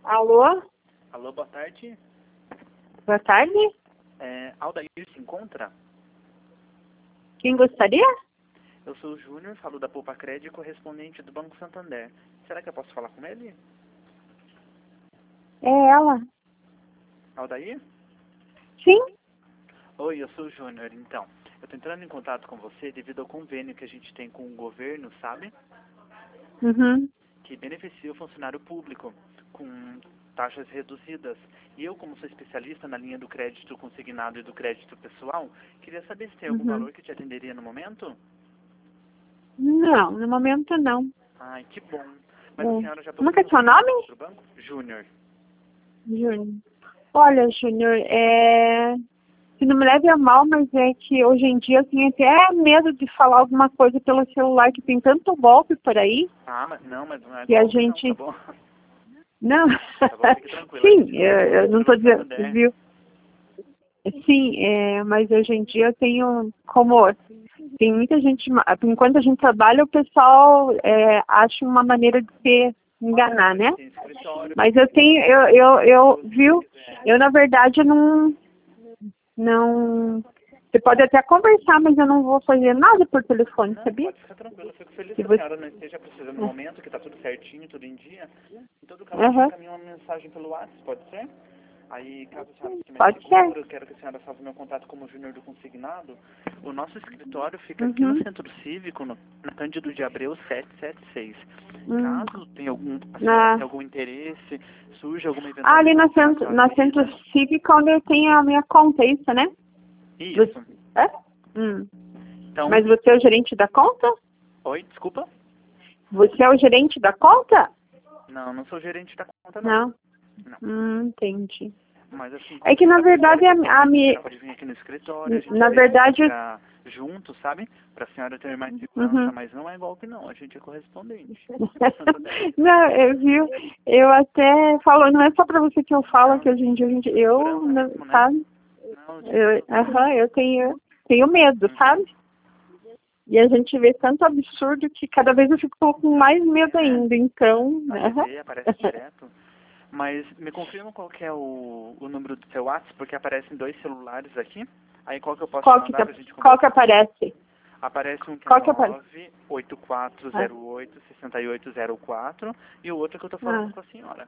Alô? Alô, boa tarde. Boa tarde. Aldair se encontra? Quem gostaria? Eu sou o Júnior, falo da Poupa Crédito, correspondente do Banco Santander. Será que eu posso falar com ele? É ela. Aldair? Sim. Oi, eu sou o Júnior, então. Eu tô entrando em contato com você devido ao convênio que a gente tem com o governo, sabe? Uhum. Que beneficia o funcionário público com taxas reduzidas. E eu, como sou especialista na linha do crédito consignado e do crédito pessoal, queria saber se tem algum Uhum. valor que te atenderia no momento? Não, no momento não. Ai, que bom. Mas a senhora já Como que possui é um seu nome? CPF pro banco? Júnior. Júnior. Olha, Júnior, se não me leve a mal, mas é que hoje em dia eu tenho até medo de falar alguma coisa pelo celular, que tem tanto golpe por aí, Ah, mas não é que a golpe não, gente... tá bom? Não, Tá bom, fique tranquilo. A sim, gente eu não estou pelo dizendo, Santander. viu? Sim, mas hoje em dia eu tenho, como tem muita gente, enquanto a gente trabalha, o pessoal acha uma maneira de se enganar, né? Tem escritório. Mas eu tenho, viu, eu na verdade não, você pode até conversar, mas eu não vou fazer nada por telefone, Não, sabia? pode ficar tranquilo. Eu fico feliz Se que a você, senhora não esteja precisando no momento, que tá tudo certinho, tudo em dia. Em todo caso, eu te Aham. encaminho uma mensagem pelo WhatsApp, pode ser? Aí, caso a senhora fique mais Pode ser. segura, eu quero que a senhora salve meu contato como Júnior do Consignado. O nosso escritório fica aqui no Uhum. Centro Cívico, na Cândido de Abreu 776. Hum. Caso tenha a senhora Na, tenha algum interesse, surja alguma eventualidade ali na sua na Centro vida. Cívico, onde eu tenho a minha conta, é isso, né? Isso. É? Hum. Então, Mas você é o gerente da conta? oi, desculpa? Você é o gerente da conta? Não, não sou gerente da conta, não. Não. Não. Entendi. Mas assim, É quando a que na senhora precisar verdade de qualquer a coisa, a minha, senhora pode vir aqui no escritório, a gente na vê se verdade, ficar junto, sabe? Pra senhora ter mais segurança, uhum. mas não é golpe não, a gente é correspondente. Não, viu? Eu até falo, não é só pra você que eu falo Não, que hoje em dia, eu, segurança mesmo, né? sabe? Não, eu te entendo bem. Eu tenho medo, sabe? E a gente vê tanto absurdo que cada vez eu fico com mais medo ainda, então, Na né? TV aparece direto. Mas me confirma qual que é o número do seu WhatsApp, porque aparecem 2 celulares aqui. Aí qual que eu posso te mandar pra gente Qual que conversar? aparece? Aparece um que é Qual que aparece? 98408-6804 e o outro que eu tô falando com a senhora.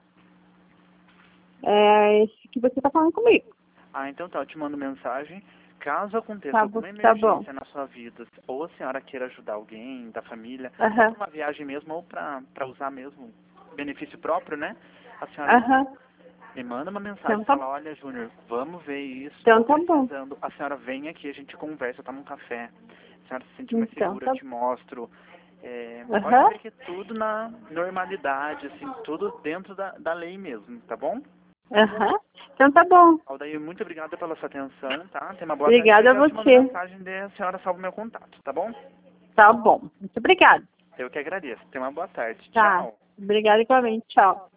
É esse que você tá falando comigo. Ah, então tá, eu te mando mensagem. Caso aconteça Tá, alguma tá bom. emergência na sua vida, ou a senhora queira ajudar alguém da família, ou Aham. pra uma viagem mesmo, ou pra usar mesmo benefício próprio, né? A senhora Aham. me manda uma mensagem Então e tá, fala, olha, Júnior, vamos ver isso, então tô tá bom. precisando. A senhora vem aqui, a gente conversa, toma um café. A senhora se sente mais Então segura, eu tá. te mostro. Pode Aham. ver que é tudo na normalidade, assim, tudo dentro da lei mesmo, tá bom? Aham. Então tá bom. Aldair, muito obrigada pela sua atenção, tá? Tenha uma boa tarde. Obrigada a Já te mando você. mensagem e a senhora salva o meu contato, tá bom? Tá bom. Muito obrigada. Eu que agradeço. Tenha uma boa tarde. Tá. Tchau. Obrigada igualmente. Tchau.